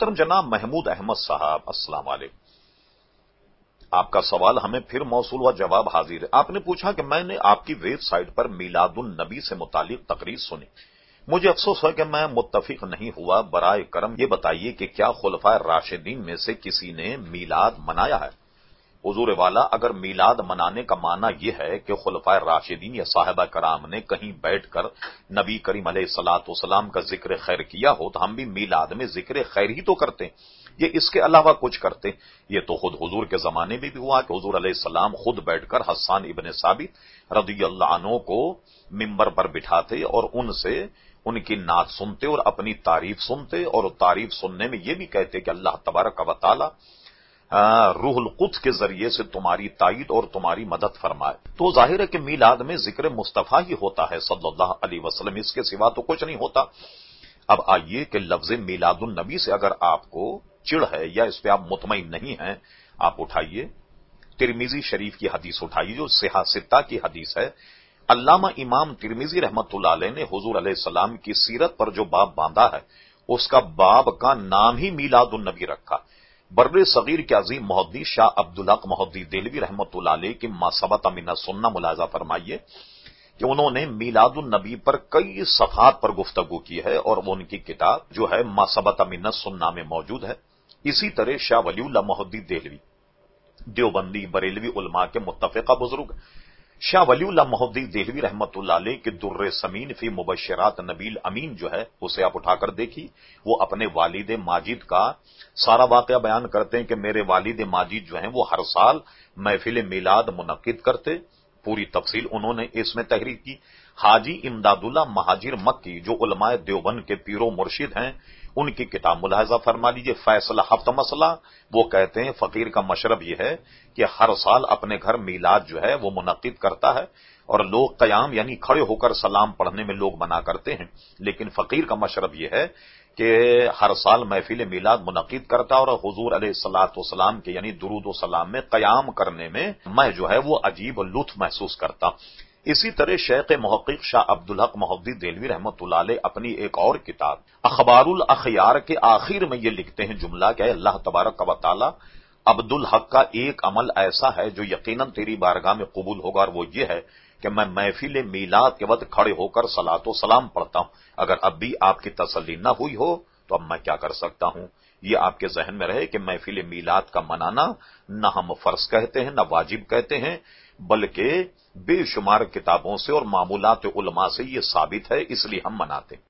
محترم جناب محمود احمد صاحب، السلام علیکم۔ آپ کا سوال ہمیں پھر موصول ہوا، جواب حاضر ہے۔ آپ نے پوچھا کہ میں نے آپ کی ویب سائٹ پر میلاد النبی سے متعلق تقریر سنی، مجھے افسوس ہے کہ میں متفق نہیں ہوا۔ برائے کرم یہ بتائیے کہ کیا خلفائے راشدین میں سے کسی نے میلاد منایا ہے؟ حضور والا، اگر میلاد منانے کا معنی یہ ہے کہ خلفائے راشدین یا صحابہ کرام نے کہیں بیٹھ کر نبی کریم علیہ الصلوۃ والسلام کا ذکر خیر کیا ہو تو ہم بھی میلاد میں ذکر خیر ہی تو کرتے ہیں، یہ اس کے علاوہ کچھ کرتے۔ یہ تو خود حضور کے زمانے میں بھی ہوا کہ حضور علیہ السلام خود بیٹھ کر حسان ابن ثابت رضی اللہ عنہ کو ممبر پر بٹھاتے اور ان سے ان کی نعت سنتے اور اپنی تعریف سنتے، اور تعریف سننے میں یہ بھی کہتے کہ اللہ تبارک و تعالی روح القدس کے ذریعے سے تمہاری تائید اور تمہاری مدد فرمائے۔ تو ظاہر ہے کہ میلاد میں ذکر مصطفیٰ ہی ہوتا ہے صلی اللہ علیہ وسلم، اس کے سوا تو کچھ نہیں ہوتا۔ اب آئیے کہ لفظ میلاد النبی سے اگر آپ کو چڑ ہے یا اس پہ آپ مطمئن نہیں ہیں، آپ اٹھائیے ترمذی شریف کی حدیث اٹھائیے جو صحاح ستہ کی حدیث ہے۔ علامہ امام ترمذی رحمۃ اللہ علیہ نے حضور علیہ السلام کی سیرت پر جو باب باندھا ہے، اس کا باب کا نام ہی میلاد النبی رکھا۔ بر صغیر کے عظیم محدث شاہ عبدالحق محدث دہلوی رحمۃ اللہ علیہ کی ما ثبت من السنہ ملاحظہ فرمائیے کہ انہوں نے میلاد النبی پر کئی صفحات پر گفتگو کی ہے، اور وہ ان کی کتاب جو ہے ما ثبت من السنہ میں موجود ہے۔ اسی طرح شاہ ولی اللہ محدث دہلوی دیوبندی بریلوی علماء کے متفقہ بزرگ شاہ ولی اللہ محدث دہلوی رحمۃ اللہ علیہ کے در ثمین فی مبشرات نبیل امین جو ہے، اسے آپ اٹھا کر دیکھیے۔ وہ اپنے والد ماجد کا سارا واقعہ بیان کرتے ہیں کہ میرے والد ماجد جو ہیں وہ ہر سال محفل میلاد منعقد کرتے، پوری تفصیل انہوں نے اس میں تحریر کی۔ حاجی امداد اللہ مہاجر مکی جو علماء دیوبند کے پیر و مرشد ہیں، ان کی کتاب ملاحظہ فرما لیجیے فیصلہ ہفت مسئلہ۔ وہ کہتے ہیں فقیر کا مشرب یہ ہے کہ ہر سال اپنے گھر میلاد جو ہے وہ منعقد کرتا ہے، اور لوگ قیام یعنی کھڑے ہو کر سلام پڑھنے میں لوگ منع کرتے ہیں، لیکن فقیر کا مشرب یہ ہے کہ ہر سال محفل میلاد منعقد کرتا اور حضور علیہ الصلوۃ والسلام کے یعنی درود و سلام میں قیام کرنے میں جو ہے وہ عجیب لطف محسوس کرتا۔ اسی طرح شیخ محقق شاہ عبدالحق محدث دہلوی رحمۃ اللہ علیہ اپنی ایک اور کتاب اخبار الاخیار کے آخر میں یہ لکھتے ہیں جملہ کہ اللہ تبارک و تعالی عبدالحق کا ایک عمل ایسا ہے جو یقیناً تیری بارگاہ میں قبول ہوگا، اور وہ یہ ہے کہ میں محفل میلاد کے وقت کھڑے ہو کر صلاۃ و سلام پڑھتا ہوں۔ اگر اب بھی آپ کی تسلی نہ ہوئی ہو تو اب میں کیا کر سکتا ہوں؟ یہ آپ کے ذہن میں رہے کہ محفل میلاد کا منانا نہ ہم فرض کہتے ہیں نہ واجب کہتے ہیں، بلکہ بے شمار کتابوں سے اور معمولات علماء سے یہ ثابت ہے، اس لیے ہم مناتے ہیں۔